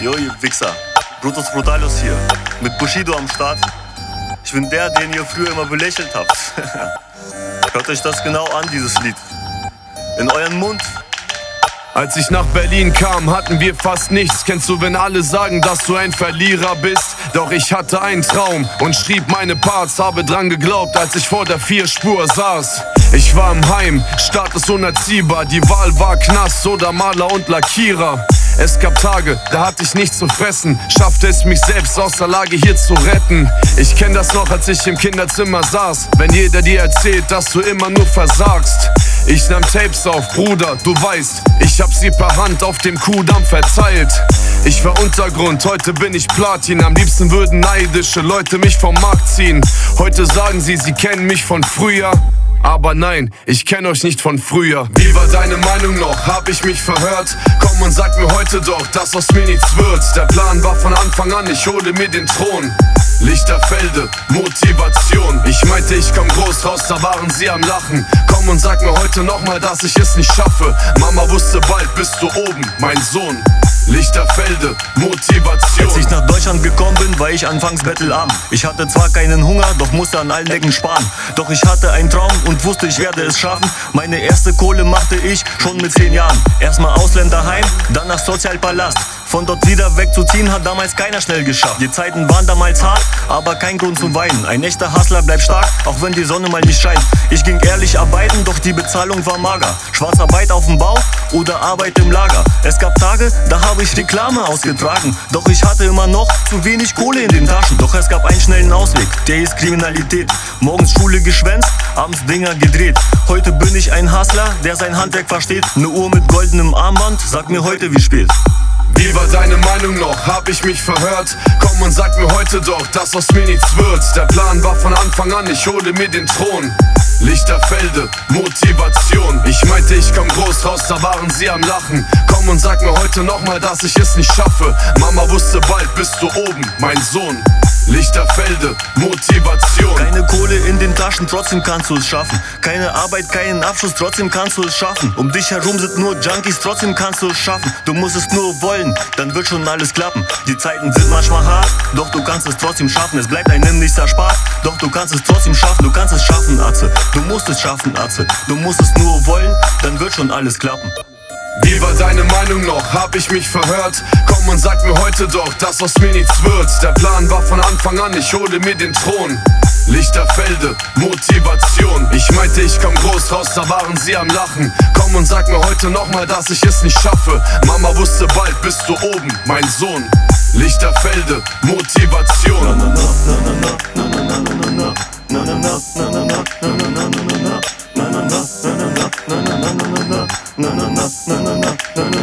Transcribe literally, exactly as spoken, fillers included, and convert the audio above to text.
Jo, ihr Wichser. Brutus Brutalos hier. Mit Bushido am Start. Ich bin der, den ihr früher immer belächelt habt. Hört euch das genau an, dieses Lied. In euren Mund. Als ich nach Berlin kam, hatten wir fast nichts. Kennst du, wenn alle sagen, dass du ein Verlierer bist? Doch ich hatte einen Traum und schrieb meine Parts. Habe dran geglaubt, als ich vor der Vierspur saß. Ich war im Heim, Status unerziehbar. Die Wahl war Knast oder Maler und Lackierer. Es gab Tage, da hatte ich nichts zu fressen. Schaffte es mich selbst aus der Lage hier zu retten. Ich kenn das noch, als ich im Kinderzimmer saß. Wenn jeder dir erzählt, dass du immer nur versagst. Ich nahm Tapes auf, Bruder, du weißt, ich hab sie per Hand auf dem Kuhdamm verteilt. Ich war Untergrund, heute bin ich Platin. Am liebsten würden neidische Leute mich vom Markt ziehen. Heute sagen sie, sie kennen mich von früher. Aber nein, ich kenn euch nicht von früher. Wie war deine Meinung noch? Hab ich mich verhört? Komm und sag mir heute doch, dass aus mir nichts wird. Der Plan war von Anfang an, ich hole mir den Thron. Lichterfelde, Motivation. Ich meinte, ich komm groß raus, da waren sie am Lachen. Komm und sag mir heute nochmal, dass ich es nicht schaffe. Mama wusste bald, bist du oben, mein Sohn. Lichterfelde, Motivation. Als ich nach Deutschland gekommen bin, war ich anfangs bettelarm. Ich hatte zwar keinen Hunger, doch musste an allen Ecken sparen. Doch ich hatte einen Traum und wusste, ich werde es schaffen. Meine erste Kohle machte ich schon mit zehn Jahren. Erstmal Ausländerheim, dann nach Sozialpalast. Von dort wieder wegzuziehen hat damals keiner schnell geschafft. Die Zeiten waren damals hart, aber kein Grund zum Weinen. Ein echter Hustler bleibt stark, auch wenn die Sonne mal nicht scheint. Ich ging ehrlich arbeiten, doch die Bezahlung war mager. Schwarzarbeit auf dem Bau oder Arbeit im Lager. Es gab Tage, da habe ich Reklame ausgetragen. Doch ich hatte immer noch zu wenig Kohle in den Taschen. Doch es gab einen schnellen Ausweg, der hieß Kriminalität. Morgens Schule geschwänzt, abends Dinger gedreht. Heute bin ich ein Hustler, der sein Handwerk versteht. Ne Uhr mit goldenem Armband, sag mir heute wie spät. Wie war deine Meinung noch? Hab ich mich verhört? Komm und sag mir heute doch, dass aus mir nichts wird. Der Plan war von Anfang an, ich hole mir den Thron. Lichterfelde, Motivation. Ich meinte, ich komm groß raus, da waren sie am Lachen. Komm und sag mir heute nochmal, dass ich es nicht schaffe. Mama wusste bald, bist du oben, mein Sohn. Lichterfelde, Motivation. Keine Kohle in den Taschen, trotzdem kannst du es schaffen. Keine Arbeit, keinen Abschluss, trotzdem kannst du es schaffen. Um dich herum sind nur Junkies, trotzdem kannst du es schaffen. Du musst es nur wollen, dann wird schon alles klappen. Die Zeiten sind manchmal hart, doch du kannst es trotzdem schaffen. Es bleibt einem nichts erspart, doch du kannst es trotzdem schaffen. Du kannst es schaffen, Atze, du musst es schaffen, Atze. Du musst es nur wollen, dann wird schon alles klappen. Wie war deine Meinung noch? Hab ich mich verhört? Komm und sag mir heute doch, dass aus mir nichts wird. Der Plan war von Anfang an, ich hole mir den Thron. Lichterfelde, Motivation. Ich meinte, ich komm groß raus, da waren sie am Lachen. Komm und sag mir heute nochmal, dass ich es nicht schaffe. Mama wusste bald, bist du oben, mein Sohn. Lichterfelde, Motivation. Na na na na na na na na na na na na na na na na na na na